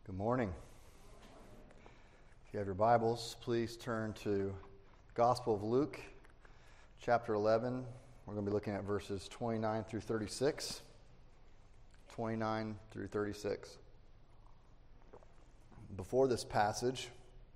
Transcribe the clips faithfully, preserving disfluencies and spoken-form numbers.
Good morning. If you have your Bibles, please turn to the Gospel of Luke, chapter eleven. We're going to be looking at verses twenty-nine through thirty-six. twenty-nine through thirty-six. Before this passage,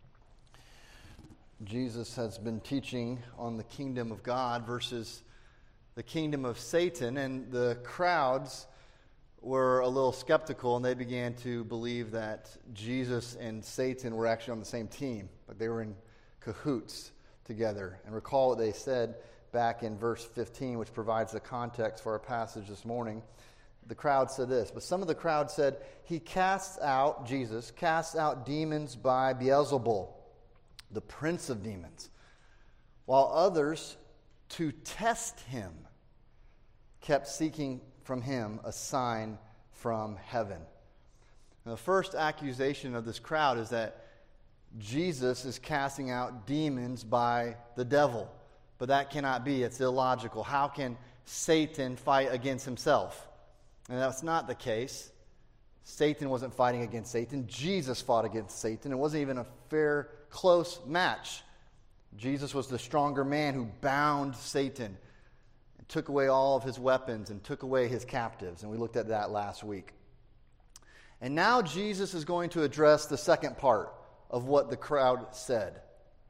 Jesus has been teaching on the kingdom of God versus the kingdom of Satan, and the crowds were a little skeptical, and they began to believe that Jesus and Satan were actually on the same team, but they were in cahoots together. And recall what they said back in verse fifteen, which provides the context for our passage this morning. The crowd said this, but some of the crowd said, he casts out, Jesus, casts out demons by Beelzebul, the prince of demons, while others, to test him, kept seeking from him a sign from heaven. Now, the first accusation of this crowd is that Jesus is casting out demons by the devil. But that cannot be. It's illogical. How can Satan fight against himself? And that's not the case. Satan wasn't fighting against Satan. Jesus fought against Satan. It wasn't even a fair, close match. Jesus was the stronger man who bound Satan, took away all of his weapons, and took away his captives. And we looked at that last week. And now Jesus is going to address the second part of what the crowd said.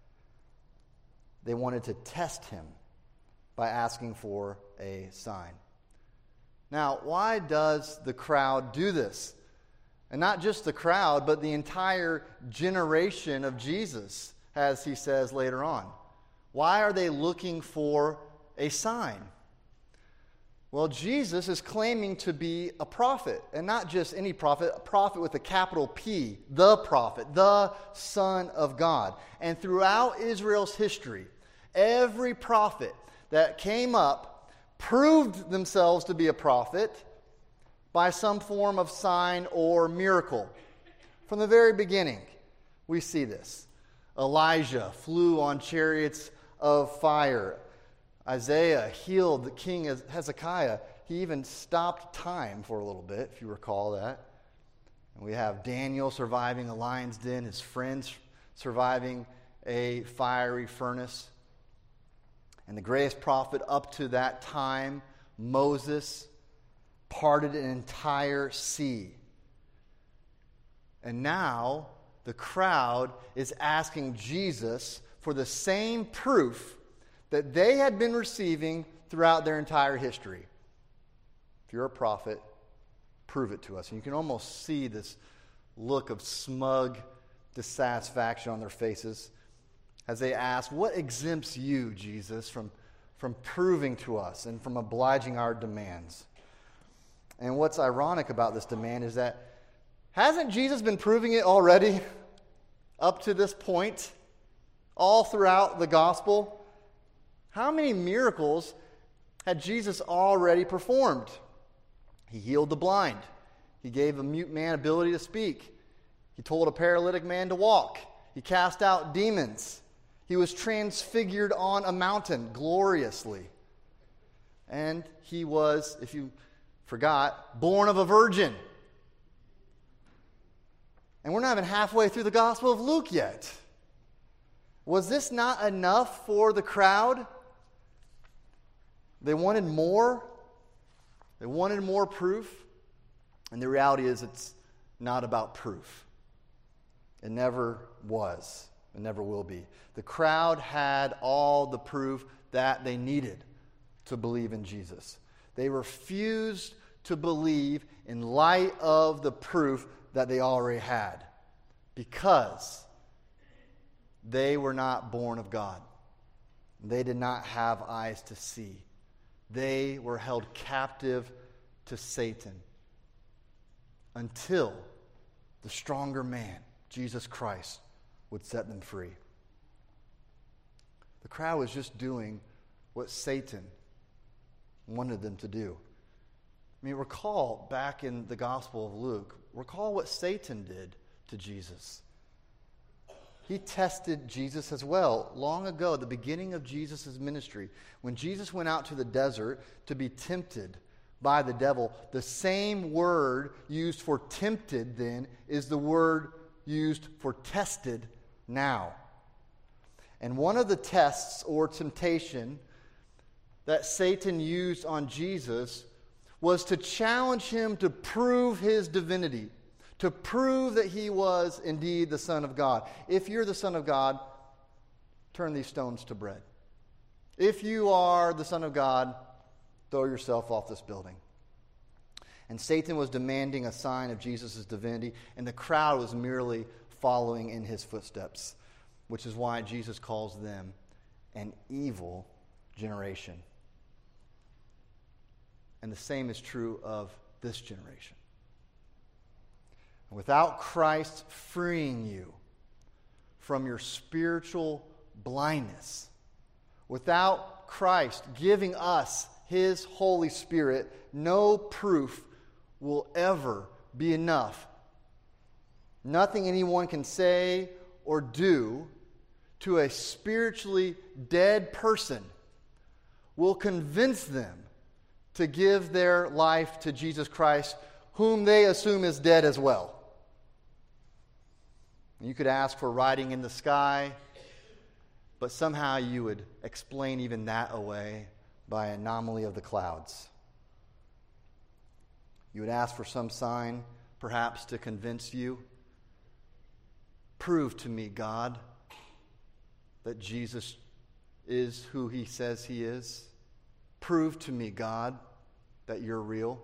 They wanted to test him by asking for a sign. Now, why does the crowd do this? And not just the crowd, but the entire generation of Jesus, as he says later on. Why are they looking for a sign? Well, Jesus is claiming to be a prophet, and not just any prophet, a prophet with a capital P, the prophet, the Son of God. And throughout Israel's history, every prophet that came up proved themselves to be a prophet by some form of sign or miracle. From the very beginning, we see this. Elijah flew on chariots of fire. Isaiah healed the king of Hezekiah. He even stopped time for a little bit, if you recall that. And we have Daniel surviving a lion's den, his friends surviving a fiery furnace. And the greatest prophet up to that time, Moses, parted an entire sea. And now the crowd is asking Jesus for the same proof that they had been receiving throughout their entire history. If you're a prophet, prove it to us. And you can almost see this look of smug dissatisfaction on their faces as they ask, what exempts you, Jesus, from, from proving to us and from obliging our demands? And what's ironic about this demand is that hasn't Jesus been proving it already up to this point, all throughout the gospel? How many miracles had Jesus already performed? He healed the blind. He gave a mute man ability to speak. He told a paralytic man to walk. He cast out demons. He was transfigured on a mountain gloriously. And he was, if you forgot, born of a virgin. And we're not even halfway through the Gospel of Luke yet. Was this not enough for the crowd? They wanted more. They wanted more proof. And the reality is it's not about proof. It never was. It never will be. The crowd had all the proof that they needed to believe in Jesus. They refused to believe in light of the proof that they already had, because they were not born of God. They did not have eyes to see. They were held captive to Satan until the stronger man, Jesus Christ, would set them free. The crowd was just doing what Satan wanted them to do. I mean, recall back in the Gospel of Luke, recall what Satan did to Jesus. He tested Jesus as well long ago, at the beginning of Jesus' ministry, when Jesus went out to the desert to be tempted by the devil. The same word used for tempted then is the word used for tested now. And one of the tests or temptation that Satan used on Jesus was to challenge him to prove his divinity, to prove that he was indeed the Son of God. If you're the Son of God, turn these stones to bread. If you are the Son of God, throw yourself off this building. And Satan was demanding a sign of Jesus' divinity, and the crowd was merely following in his footsteps, which is why Jesus calls them an evil generation. And the same is true of this generation. Without Christ freeing you from your spiritual blindness, without Christ giving us His Holy Spirit, no proof will ever be enough. Nothing anyone can say or do to a spiritually dead person will convince them to give their life to Jesus Christ, whom they assume is dead as well. You could ask for writing in the sky, but somehow you would explain even that away by anomaly of the clouds. You would ask for some sign, perhaps, to convince you. Prove to me, God, that Jesus is who He says He is. Prove to me, God, that you're real.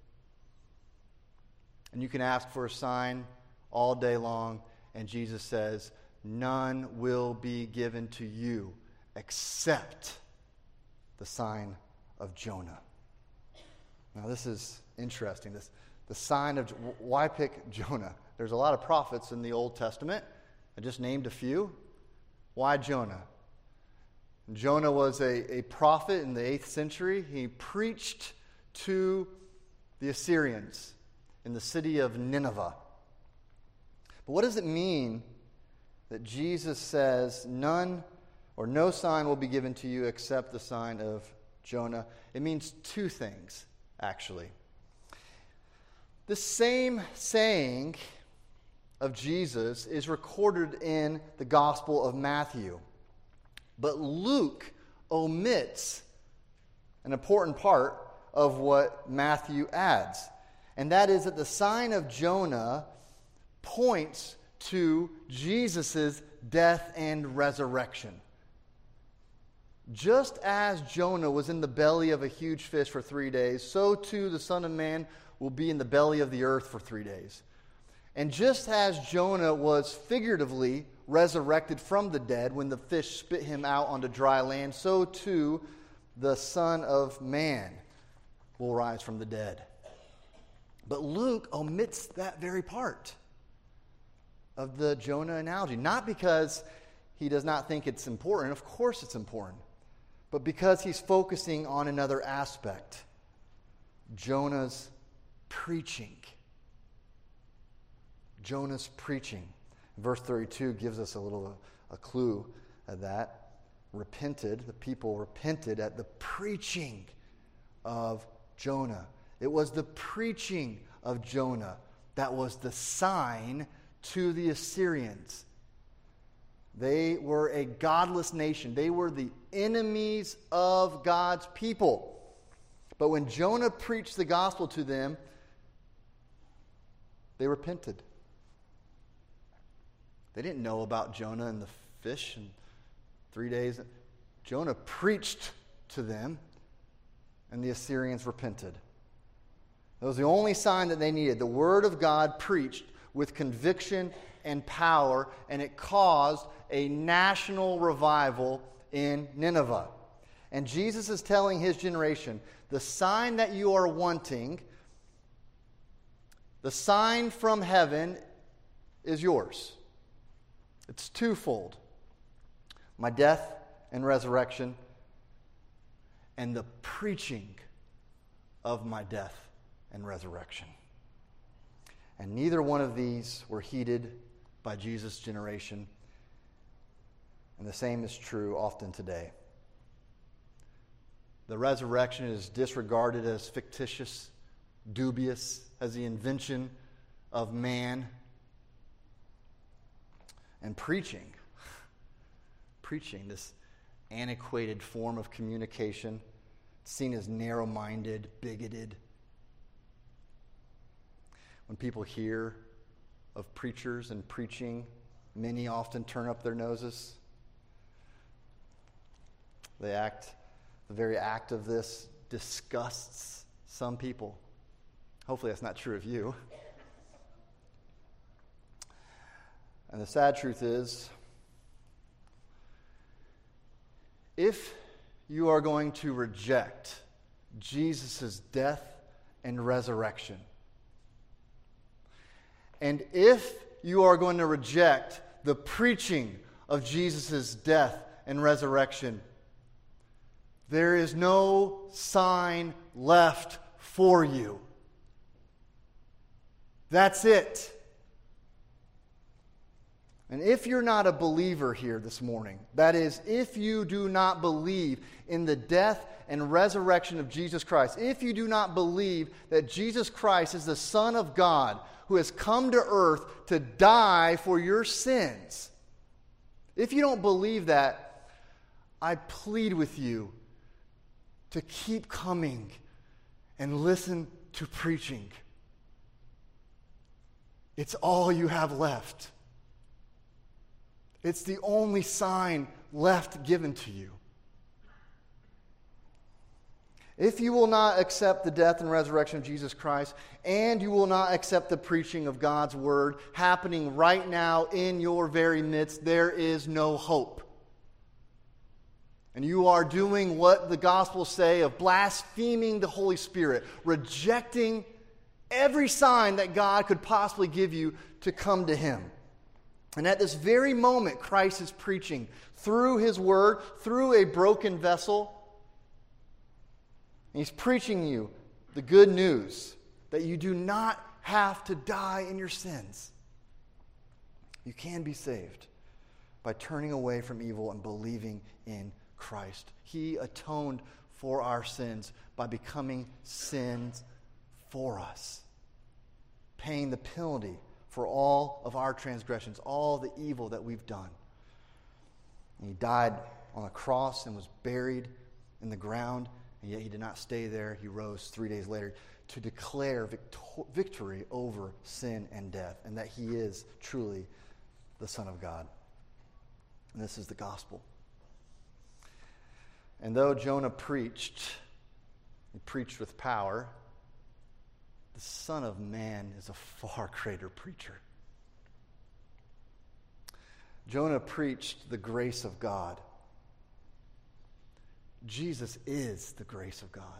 And you can ask for a sign all day long, and Jesus says, none will be given to you except the sign of Jonah. Now this is interesting. This, the sign of, why pick Jonah? There's a lot of prophets in the Old Testament. I just named a few. Why Jonah? Jonah was a, a prophet in the eighth century. He preached to the Assyrians in the city of Nineveh. But what does it mean that Jesus says none or no sign will be given to you except the sign of Jonah? It means two things, actually. The same saying of Jesus is recorded in the Gospel of Matthew. But Luke omits an important part of what Matthew adds. And that is that the sign of Jonah points to Jesus' death and resurrection. Just as Jonah was in the belly of a huge fish for three days, so too the Son of Man will be in the belly of the earth for three days. And just as Jonah was figuratively resurrected from the dead when the fish spit him out onto dry land, so too the Son of Man will rise from the dead. But Luke omits that very part of the Jonah analogy. Not because he does not think it's important. Of course it's important. But because he's focusing on another aspect. Jonah's preaching. Jonah's preaching. Verse thirty-two gives us a little a clue of that. Repented, the people repented at the preaching of Jonah. It was the preaching of Jonah that was the sign to the Assyrians. They were a godless nation. They were the enemies of God's people. But when Jonah preached the gospel to them, they repented. They didn't know about Jonah and the fish in three days. Jonah preached to them, and the Assyrians repented. That was the only sign that they needed. The word of God preached with conviction and power, and it caused a national revival in Nineveh. And Jesus is telling his generation, the sign that you are wanting, the sign from heaven is yours. It's twofold. My death and resurrection, and the preaching of my death and resurrection. And neither one of these were heeded by Jesus' generation. And the same is true often today. The resurrection is disregarded as fictitious, dubious, as the invention of man. And preaching, preaching, this antiquated form of communication, seen as narrow-minded, bigoted. When people hear of preachers and preaching, many often turn up their noses. They act, the very act of this disgusts some people. Hopefully that's not true of you. And the sad truth is, if you are going to reject Jesus' death and resurrection, and if you are going to reject the preaching of Jesus' death and resurrection, there is no sign left for you. That's it. And if you're not a believer here this morning, that is, if you do not believe in the death and resurrection of Jesus Christ, if you do not believe that Jesus Christ is the Son of God who has come to earth to die for your sins, if you don't believe that, I plead with you to keep coming and listen to preaching. It's all you have left. It's the only sign left given to you. If you will not accept the death and resurrection of Jesus Christ, and you will not accept the preaching of God's word happening right now in your very midst, there is no hope. And you are doing what the Gospels say of blaspheming the Holy Spirit, rejecting every sign that God could possibly give you to come to Him. And at this very moment, Christ is preaching through His Word, through a broken vessel. And He's preaching you the good news that you do not have to die in your sins. You can be saved by turning away from evil and believing in Christ. He atoned for our sins by becoming sins for us, paying the penalty for all of our transgressions, all the evil that we've done. And He died on a cross and was buried in the ground, and yet He did not stay there. He rose three days later to declare victor- victory over sin and death, and that He is truly the Son of God. And this is the gospel. And though Jonah preached, he preached with power, the Son of Man is a far greater preacher. Jonah preached the grace of God. Jesus is the grace of God.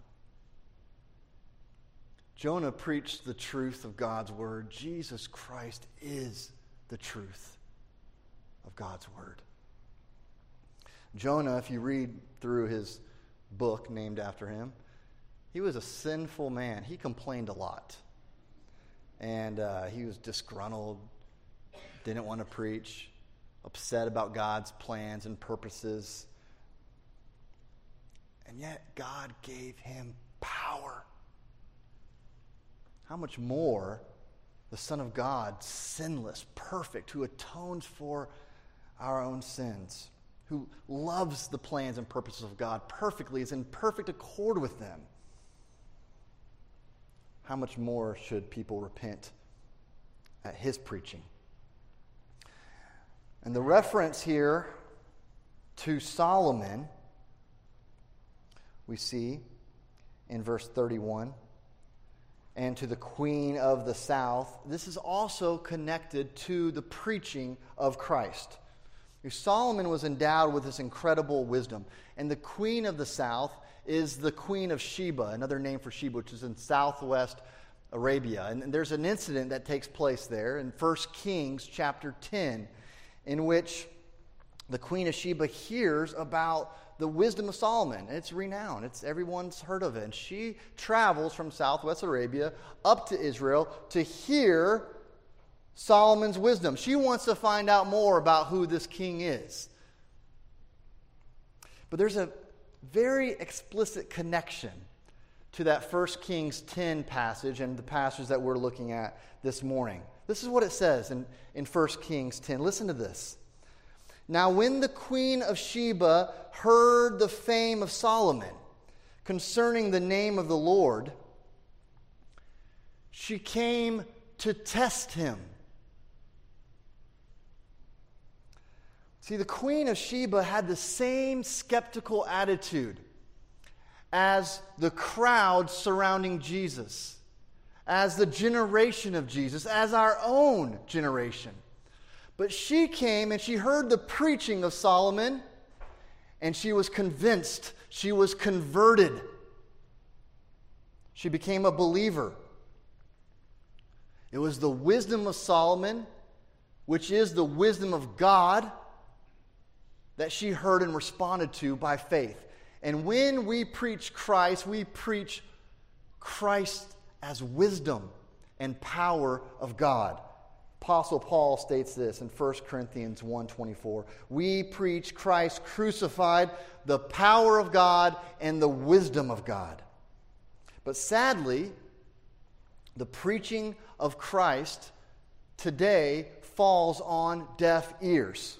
Jonah preached the truth of God's word. Jesus Christ is the truth of God's word. Jonah, if you read through his book named after him, he was a sinful man. He complained a lot. And uh, he was disgruntled, didn't want to preach, upset about God's plans and purposes. And yet God gave him power. How much more the Son of God, sinless, perfect, who atones for our own sins, who loves the plans and purposes of God perfectly, is in perfect accord with them. How much more should people repent at His preaching? And the reference here to Solomon, we see in verse thirty-one, and to the queen of the south, this is also connected to the preaching of Christ. Solomon was endowed with this incredible wisdom, and the queen of the south is the Queen of Sheba, another name for Sheba, which is in southwest Arabia. And there's an incident that takes place there in First Kings chapter ten, in which the Queen of Sheba hears about the wisdom of Solomon. It's renowned. It's everyone's heard of it. And she travels from southwest Arabia up to Israel to hear Solomon's wisdom. She wants to find out more about who this king is. But there's a very explicit connection to that First Kings ten passage and the passage that we're looking at this morning. This is what it says in, in First Kings ten. Listen to this. Now when the queen of Sheba heard the fame of Solomon concerning the name of the Lord, she came to test him. See, the queen of Sheba had the same skeptical attitude as the crowd surrounding Jesus, as the generation of Jesus, as our own generation. But she came and she heard the preaching of Solomon, and she was convinced, she was converted. She became a believer. It was the wisdom of Solomon, which is the wisdom of God, that she heard and responded to by faith. And when we preach Christ, we preach Christ as wisdom and power of God. Apostle Paul states this in First Corinthians one twenty-four. We preach Christ crucified, the power of God and the wisdom of God. But sadly, the preaching of Christ today falls on deaf ears.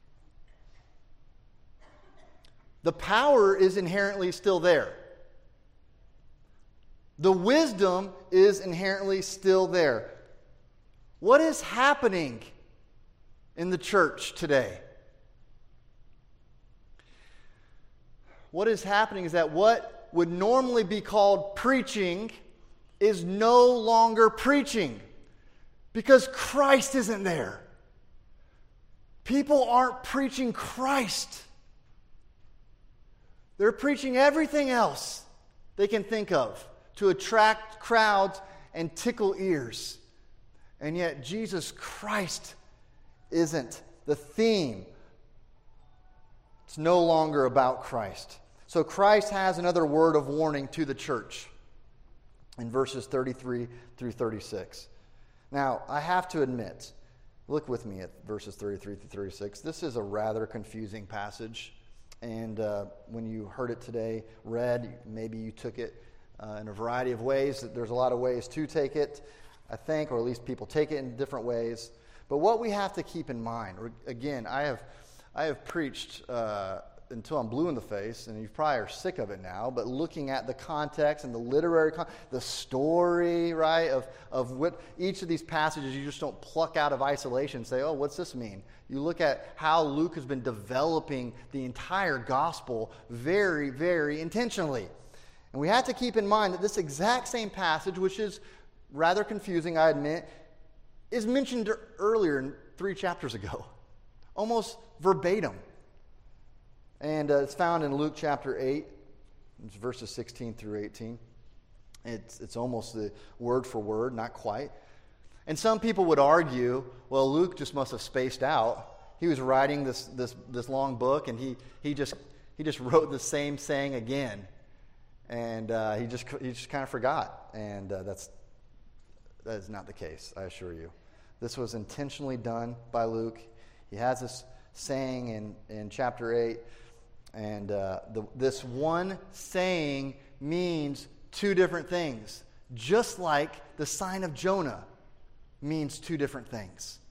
The power is inherently still there. The wisdom is inherently still there. What is happening in the church today? What is happening is that what would normally be called preaching is no longer preaching because Christ isn't there. People aren't preaching Christ. They're preaching everything else they can think of to attract crowds and tickle ears. And yet Jesus Christ isn't the theme. It's no longer about Christ. So Christ has another word of warning to the church in verses thirty-three through thirty-six. Now, I have to admit, look with me at verses thirty-three through thirty-six. This is a rather confusing passage. And uh, when you heard it today read, maybe you took it uh, in a variety of ways. There's a lot of ways to take it, I think, or at least people take it in different ways. But what we have to keep in mind, or, again, I have I have preached uh, until I'm blue in the face, and you probably are sick of it now, but looking at the context and the literary, con- the story, right, of, of what each of these passages, you just don't pluck out of isolation and say, oh, what's this mean? You look at how Luke has been developing the entire gospel very, very intentionally. And we have to keep in mind that this exact same passage, which is rather confusing, I admit, is mentioned earlier, three chapters ago, almost verbatim. And uh, it's found in Luke chapter eight, it's verses sixteen through eighteen. It's, it's almost the word for word, not quite. And some people would argue, well, Luke just must have spaced out. He was writing this this this long book, and he he just he just wrote the same saying again, and uh, he just he just kind of forgot. And uh, that's that is not the case, I assure you. This was intentionally done by Luke. He has this saying in in chapter eight, and uh, the, this one saying means two different things, just like the sign of Jonah means two different things.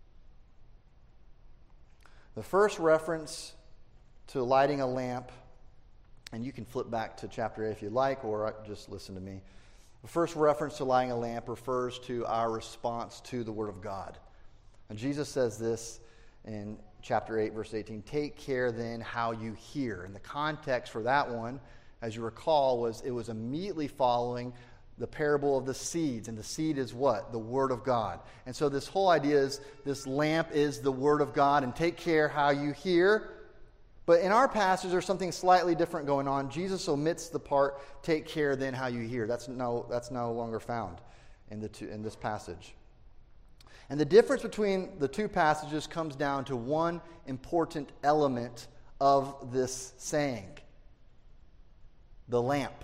The first reference to lighting a lamp, and you can flip back to chapter eight if you like, or just listen to me. The first reference to lighting a lamp refers to our response to the Word of God. And Jesus says this in chapter eight, verse eighteen, take care then how you hear. And the context for that one, as you recall, was it was immediately following the parable of the seeds. And the seed is what? The Word of God. And so this whole idea is this lamp is the Word of God, and take care how you hear. But in our passage, there's something slightly different going on. Jesus omits the part, take care then how you hear. That's no, that's no longer found in, the two, in this passage. And the difference between the two passages comes down to one important element of this saying: the lamp.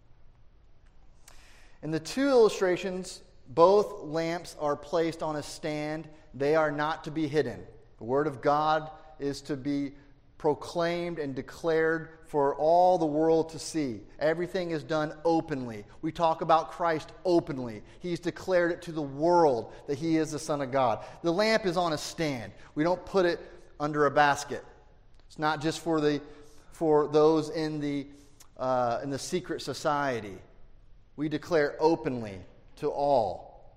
In the two illustrations, both lamps are placed on a stand. They are not to be hidden. The Word of God is to be proclaimed and declared for all the world to see. Everything is done openly. We talk about Christ openly. He's declared it to the world that he is the Son of God. The lamp is on a stand. We don't put it under a basket. It's not just for the for those in the uh, in the secret society. We declare openly to all.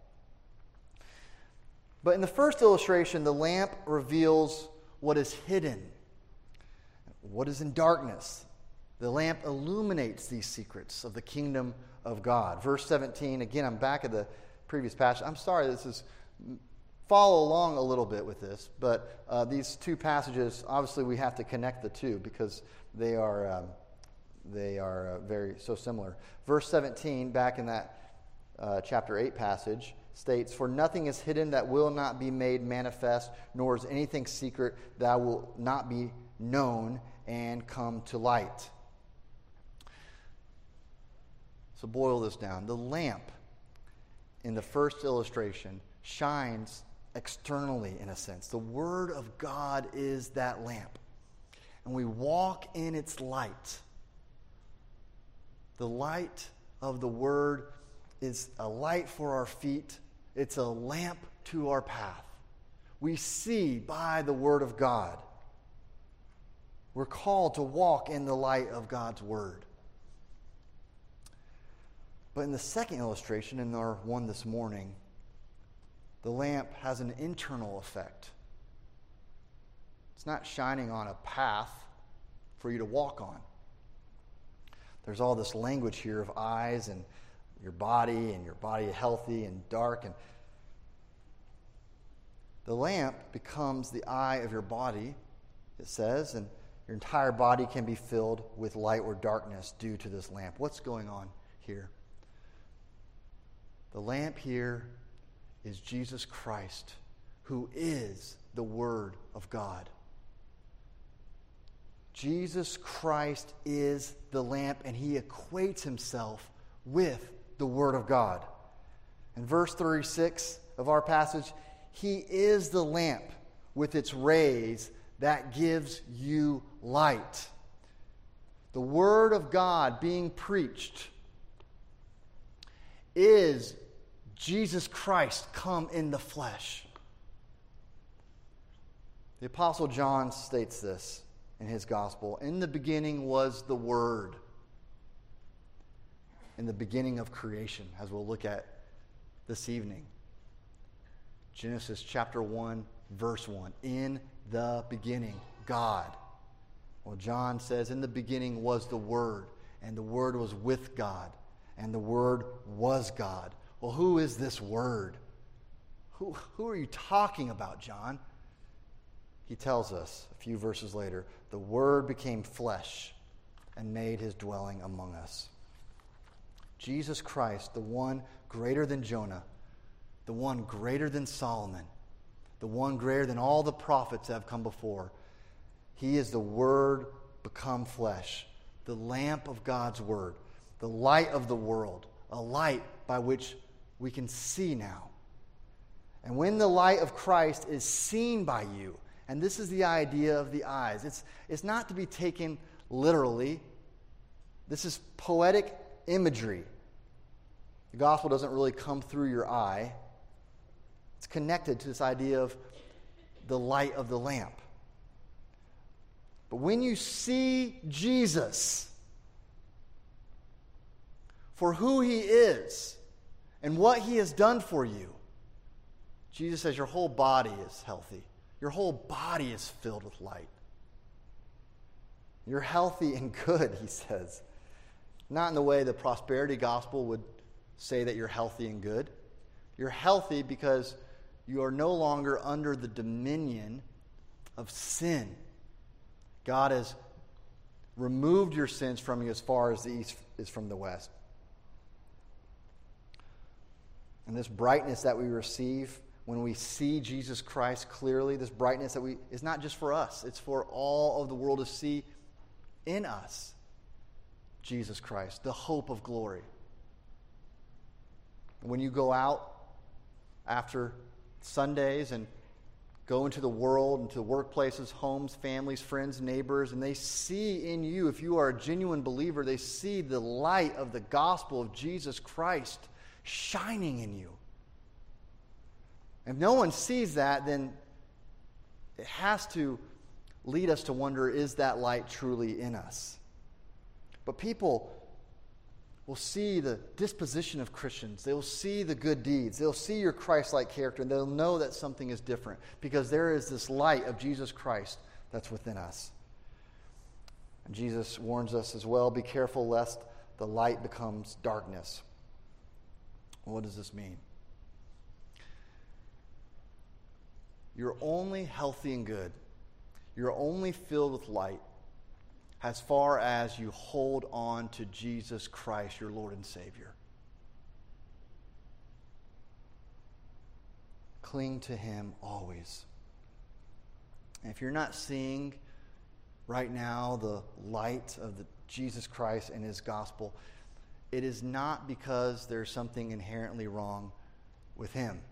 But in the first illustration, the lamp reveals what is hidden, what is in darkness. The lamp illuminates these secrets of the kingdom of God. Verse seventeen, again, I'm back at the previous passage. I'm sorry, this is, follow along a little bit with this, but uh, these two passages, obviously we have to connect the two because they are um, they are uh, very so similar. Verse seventeen, back in that uh, chapter eight passage, states, "For nothing is hidden that will not be made manifest, nor is anything secret that will not be known and come to light." So boil this down. The lamp in the first illustration shines externally, in a sense. The Word of God is that lamp, and we walk in its light. The light of the Word is a light for our feet. It's a lamp to our path. We see by the Word of God. We're called to walk in the light of God's Word. But in the second illustration, in our one this morning, the lamp has an internal effect. It's not shining on a path for you to walk on. There's all this language here of eyes and your body and your body healthy and dark. And the lamp becomes the eye of your body, it says, and your entire body can be filled with light or darkness due to this lamp. What's going on here? The lamp here is Jesus Christ, who is the Word of God. Jesus Christ is the lamp, and he equates himself with the Word of God. In verse thirty-six of our passage, he is the lamp with its rays that gives you light. The Word of God being preached is Jesus Christ come in the flesh. The Apostle John states this in his gospel. In the beginning was the Word. In the beginning of creation, as we'll look at this evening. Genesis chapter one, verse one. In the beginning, God. Well, John says, in the beginning was the Word, and the Word was with God, and the Word was God. Well, who is this Word? Who, who are you talking about, John? He tells us a few verses later, the Word became flesh and made his dwelling among us. Jesus Christ, the one greater than Jonah, the one greater than Solomon, the one greater than all the prophets that have come before. He is the Word become flesh, the lamp of God's Word, the light of the world, a light by which we can see now. And when the light of Christ is seen by you, and this is the idea of the eyes, it's, it's not to be taken literally. This is poetic imagery. The gospel doesn't really come through your eye. It's connected to this idea of the light of the lamp. But when you see Jesus for who he is and what he has done for you, Jesus says your whole body is healthy. Your whole body is filled with light. You're healthy and good, he says. Not in the way the prosperity gospel would say that you're healthy and good. You're healthy because you are no longer under the dominion of sin. God has removed your sins from you as far as the east is from the west. And this brightness that we receive when we see Jesus Christ clearly, this brightness that we is not just for us, it's for all of the world to see in us Jesus Christ, the hope of glory. When you go out after Sundays and go into the world, into workplaces, homes, families, friends, neighbors, and they see in you, if you are a genuine believer, they see the light of the gospel of Jesus Christ shining in you. If no one sees that, then it has to lead us to wonder, is that light truly in us? But people will see the disposition of Christians. They'll see the good deeds. They'll see your Christ-like character, and they'll know that something is different because there is this light of Jesus Christ that's within us. And Jesus warns us as well, be careful lest the light becomes darkness. What does this mean? You're only healthy and good. You're only filled with light as far as you hold on to Jesus Christ, your Lord and Savior. Cling to Him always. And if you're not seeing right now the light of the Jesus Christ and His gospel, it is not because there's something inherently wrong with Him.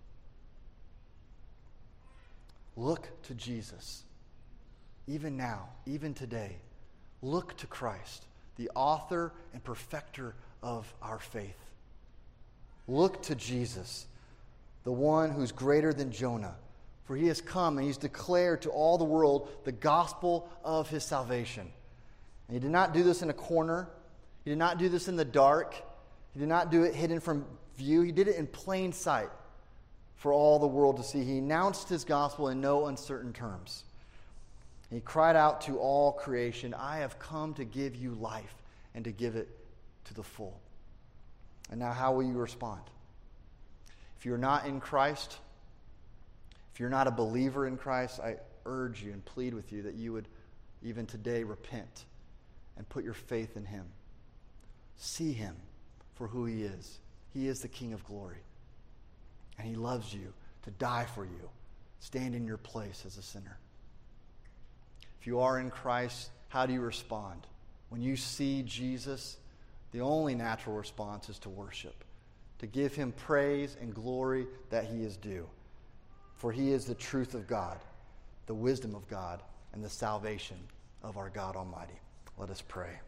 Look to Jesus. Even now, even today, look to Christ, the author and perfecter of our faith. Look to Jesus, the one who's greater than Jonah, for He has come and He's declared to all the world the gospel of His salvation. And He did not do this in a corner. He did not do this in the dark. He did not do it hidden from view. He did it in plain sight for all the world to see. He announced His gospel in no uncertain terms. He cried out to all creation, I have come to give you life and to give it to the full. And now how will you respond? If you're not in Christ, if you're not a believer in Christ, I urge you and plead with you that you would even today repent and put your faith in Him. See Him for who He is. He is the King of glory. And He loves you to die for you, stand in your place as a sinner. If you are in Christ, how do you respond? When you see Jesus, the only natural response is to worship, to give Him praise and glory that He is due. For He is the truth of God, the wisdom of God, and the salvation of our God Almighty. Let us pray.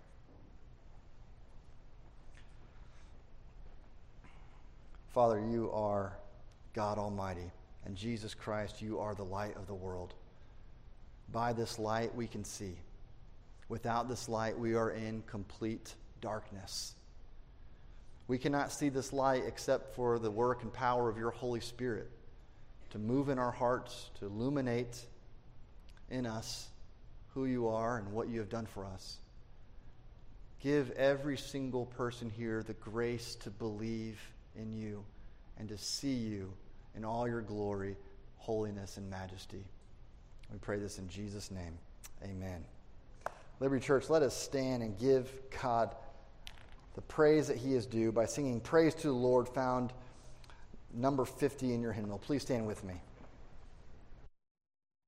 Father, you are God Almighty, and Jesus Christ, you are the light of the world. By this light we can see. Without this light we are in complete darkness. We cannot see this light except for the work and power of your Holy Spirit to move in our hearts, to illuminate in us who you are and what you have done for us. Give every single person here the grace to believe in you and to see you in all your glory, holiness, and majesty. We pray this in Jesus' name. Amen. Liberty Church, let us stand and give God the praise that He is due by singing Praise to the Lord, found number fifty in your hymnal. Please stand with me.